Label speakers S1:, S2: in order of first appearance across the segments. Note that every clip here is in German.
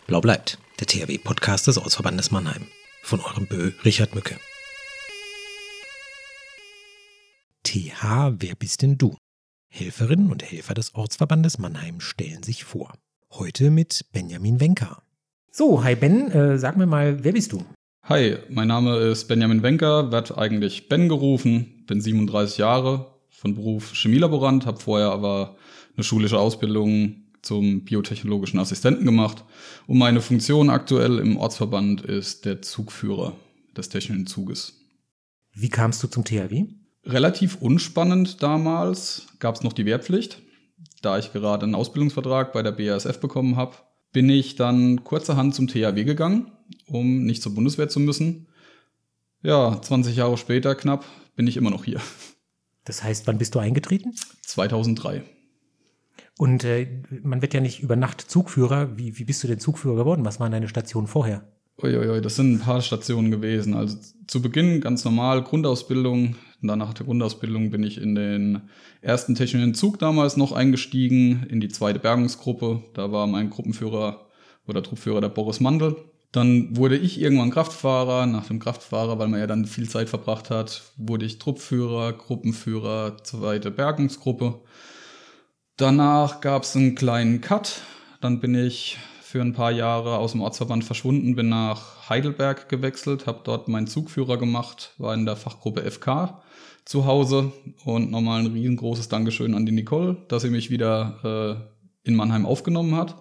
S1: Blau bleibt, der THW-Podcast des Ortsverbandes Mannheim. Von eurem Bö Richard Mücke. TH, wer bist denn du? Helferinnen und Helfer des Ortsverbandes Mannheim stellen sich vor. Heute mit Benjamin Wenker. So, hi Ben, sag mir mal, wer bist du?
S2: Hi, mein Name ist Benjamin Wenker, werde eigentlich Ben gerufen, bin 37 Jahre, von Beruf Chemielaborant, habe vorher aber eine schulische Ausbildung zum biotechnologischen Assistenten gemacht und meine Funktion aktuell im Ortsverband ist der Zugführer des technischen Zuges.
S1: Wie kamst du zum THW?
S2: Relativ unspannend damals, gab es noch die Wehrpflicht. Da ich gerade einen Ausbildungsvertrag bei der BASF bekommen habe, bin ich dann kurzerhand zum THW gegangen, um nicht zur Bundeswehr zu müssen. Ja, 20 Jahre später knapp bin ich immer noch hier.
S1: Das heißt, wann bist du eingetreten?
S2: 2003.
S1: Und man wird ja nicht über Nacht Zugführer. Wie bist du denn Zugführer geworden? Was waren deine Stationen vorher?
S2: Uiuiui, das sind ein paar Stationen gewesen. Also zu Beginn ganz normal Grundausbildung. Und dann nach der Grundausbildung bin ich in den ersten technischen Zug damals noch eingestiegen, in die zweite Bergungsgruppe. Da war mein Gruppenführer oder Truppführer der Boris Mandl. Dann wurde ich irgendwann Kraftfahrer. Nach dem Kraftfahrer, weil man ja dann viel Zeit verbracht hat, wurde ich Truppführer, Gruppenführer, zweite Bergungsgruppe. Danach gab es einen kleinen Cut. Dann bin ich für ein paar Jahre aus dem Ortsverband verschwunden, bin nach Heidelberg gewechselt, habe dort meinen Zugführer gemacht, war in der Fachgruppe FK zu Hause und nochmal ein riesengroßes Dankeschön an die Nicole, dass sie mich wieder in Mannheim aufgenommen hat.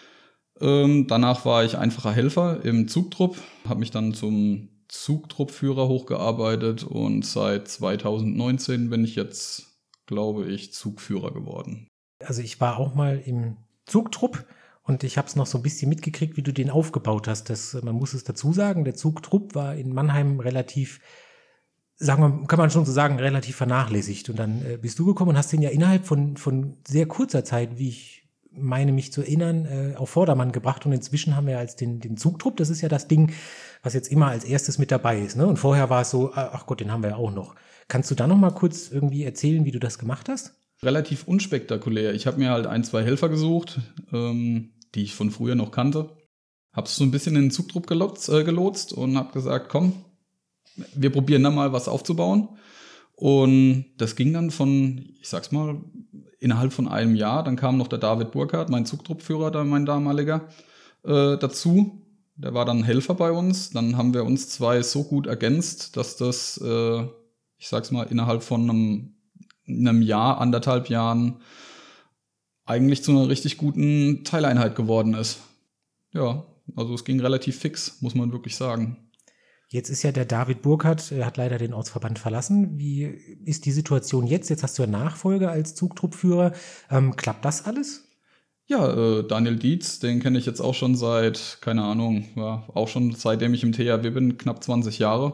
S2: Danach war ich einfacher Helfer im Zugtrupp, habe mich dann zum Zugtruppführer hochgearbeitet und seit 2019 bin ich jetzt, glaube ich, Zugführer geworden.
S1: Also ich war auch mal im Zugtrupp und ich habe es noch so ein bisschen mitgekriegt, wie du den aufgebaut hast. Man muss es dazu sagen, der Zugtrupp war in Mannheim relativ, kann man schon so sagen, relativ vernachlässigt. Und dann bist du gekommen und hast den ja innerhalb von sehr kurzer Zeit, wie ich meine mich zu erinnern, auf Vordermann gebracht. Und inzwischen haben wir als den Zugtrupp, das ist ja das Ding, was jetzt immer als erstes mit dabei ist. Ne? Und vorher war es so, ach Gott, den haben wir ja auch noch. Kannst du da noch mal kurz irgendwie erzählen, wie du das gemacht hast?
S2: Relativ unspektakulär. Ich habe mir halt 1, 2 Helfer gesucht, die ich von früher noch kannte. Habe es so ein bisschen in den Zugtrupp gelotst und habe gesagt, komm, wir probieren da mal was aufzubauen. Und das ging dann von, ich sag's mal, innerhalb von einem Jahr. Dann kam noch der David Burkhardt, mein Zugtruppführer, mein damaliger, dazu. Der war dann Helfer bei uns. Dann haben wir uns 2 so gut ergänzt, dass das, ich sag's mal, innerhalb von einem Jahr, 1,5 Jahren eigentlich zu einer richtig guten Teileinheit geworden ist. Ja, also es ging relativ fix, muss man wirklich sagen.
S1: Jetzt ist ja der David Burkhardt, hat leider den Ortsverband verlassen. Wie ist die Situation jetzt? Jetzt hast du ja Nachfolger als Zugtruppführer. Klappt das alles?
S2: Ja, Daniel Dietz, den kenne ich jetzt auch schon seit, keine Ahnung, ja, auch schon seitdem ich im THW bin, knapp 20 Jahre.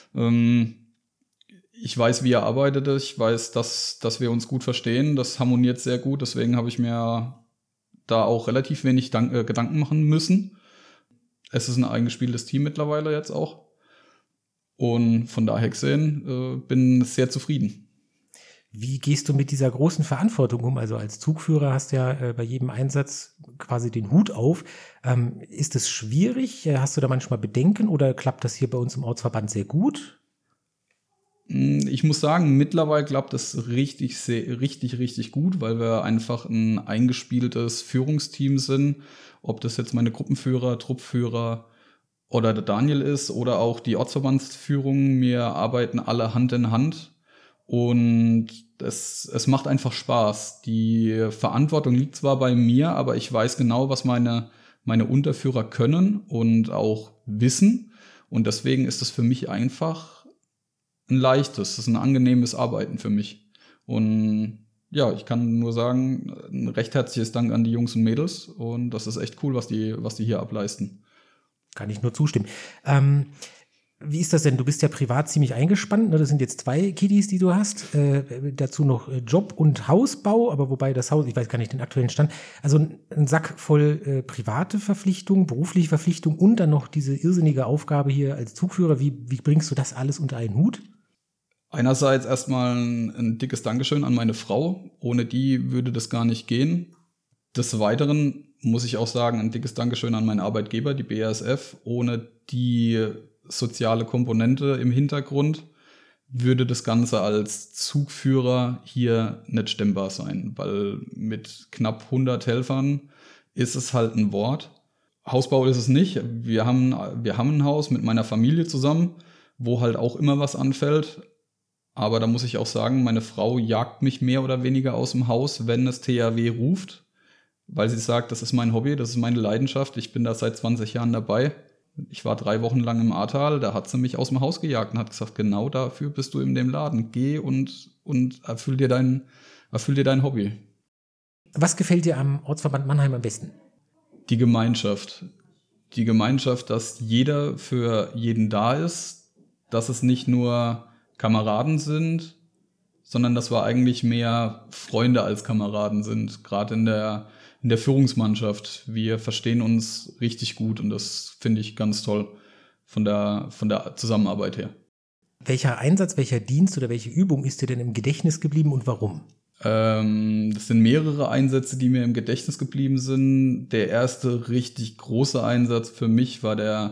S2: Ich weiß, wie er arbeitet. Ich weiß, dass wir uns gut verstehen. Das harmoniert sehr gut. Deswegen habe ich mir da auch relativ wenig Gedanken machen müssen. Es ist ein eingespieltes Team mittlerweile jetzt auch. Und von daher gesehen, bin sehr zufrieden.
S1: Wie gehst du mit dieser großen Verantwortung um? Also als Zugführer hast du ja bei jedem Einsatz quasi den Hut auf. Ist es schwierig? Hast du da manchmal Bedenken oder klappt das hier bei uns im Ortsverband sehr gut?
S2: Ich muss sagen, mittlerweile klappt das richtig gut, weil wir einfach ein eingespieltes Führungsteam sind. Ob das jetzt meine Gruppenführer, Truppführer oder der Daniel ist oder auch die Ortsverbandsführung, wir arbeiten alle Hand in Hand und es macht einfach Spaß. Die Verantwortung liegt zwar bei mir, aber ich weiß genau, was meine Unterführer können und auch wissen und deswegen ist es für mich einfach ein leichtes, das ist ein angenehmes Arbeiten für mich. Und ja, ich kann nur sagen, ein recht herzliches Dank an die Jungs und Mädels und das ist echt cool, was die hier ableisten.
S1: Kann ich nur zustimmen. Wie ist das denn? Du bist ja privat ziemlich eingespannt. Ne? Das sind jetzt 2 Kiddies, die du hast. Dazu noch Job und Hausbau, aber wobei das Haus, ich weiß gar nicht den aktuellen Stand. Also ein Sack voll private Verpflichtungen, berufliche Verpflichtungen und dann noch diese irrsinnige Aufgabe hier als Zugführer. Wie bringst du das alles unter einen Hut?
S2: Einerseits erstmal ein dickes Dankeschön an meine Frau. Ohne die würde das gar nicht gehen. Des Weiteren muss ich auch sagen, ein dickes Dankeschön an meinen Arbeitgeber, die BASF. Ohne die soziale Komponente im Hintergrund würde das Ganze als Zugführer hier nicht stemmbar sein, weil mit knapp 100 Helfern ist es halt ein Wort. Hausbau ist es nicht. Wir haben ein Haus mit meiner Familie zusammen, wo halt auch immer was anfällt. Aber da muss ich auch sagen, meine Frau jagt mich mehr oder weniger aus dem Haus, wenn es THW ruft, weil sie sagt, das ist mein Hobby, das ist meine Leidenschaft. Ich bin da seit 20 Jahren dabei. Ich war 3 Wochen lang im Ahrtal, da hat sie mich aus dem Haus gejagt und hat gesagt, genau dafür bist du in dem Laden. Geh und erfüll dir dein Hobby.
S1: Was gefällt dir am Ortsverband Mannheim am besten?
S2: Die Gemeinschaft. Die Gemeinschaft, dass jeder für jeden da ist, dass es nicht nur Kameraden sind, sondern dass wir eigentlich mehr Freunde als Kameraden sind, gerade in der Führungsmannschaft. Wir verstehen uns richtig gut und das finde ich ganz toll von der Zusammenarbeit her.
S1: Welcher Einsatz, welcher Dienst oder welche Übung ist dir denn im Gedächtnis geblieben und warum?
S2: Das sind mehrere Einsätze, die mir im Gedächtnis geblieben sind. Der erste richtig große Einsatz für mich war der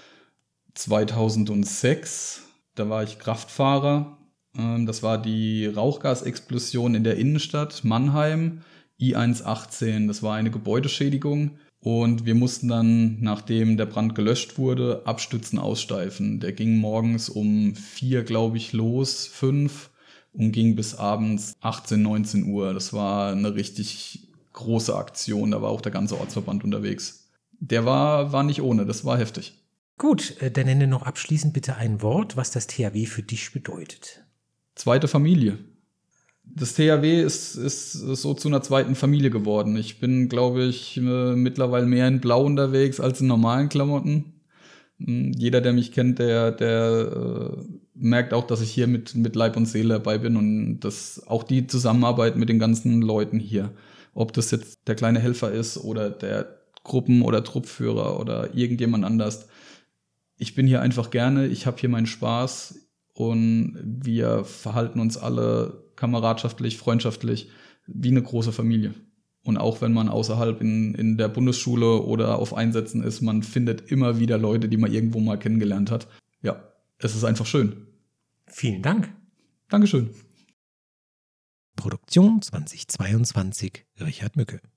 S2: 2006. Da war ich Kraftfahrer. Das war die Rauchgasexplosion in der Innenstadt Mannheim, I118. Das war eine Gebäudeschädigung. Und wir mussten dann, nachdem der Brand gelöscht wurde, abstützen, aussteifen. Der ging morgens um 4, glaube ich, los, 5 und ging bis abends 18, 19 Uhr. Das war eine richtig große Aktion. Da war auch der ganze Ortsverband unterwegs. Der war nicht ohne, das war heftig.
S1: Gut, dann nenne noch abschließend bitte ein Wort, was das THW für dich bedeutet.
S2: Zweite Familie. Das THW ist so zu einer zweiten Familie geworden. Ich bin, glaube ich, mittlerweile mehr in Blau unterwegs als in normalen Klamotten. Jeder, der mich kennt, der merkt auch, dass ich hier mit Leib und Seele dabei bin und dass auch die Zusammenarbeit mit den ganzen Leuten hier, ob das jetzt der kleine Helfer ist oder der Gruppen- oder Truppführer oder irgendjemand anders. Ich bin hier einfach gerne, ich habe hier meinen Spaß und wir verhalten uns alle kameradschaftlich, freundschaftlich wie eine große Familie. Und auch wenn man außerhalb in der Bundesschule oder auf Einsätzen ist, man findet immer wieder Leute, die man irgendwo mal kennengelernt hat. Ja, es ist einfach schön.
S1: Vielen Dank.
S2: Dankeschön.
S1: Produktion 2022, Richard Mücke.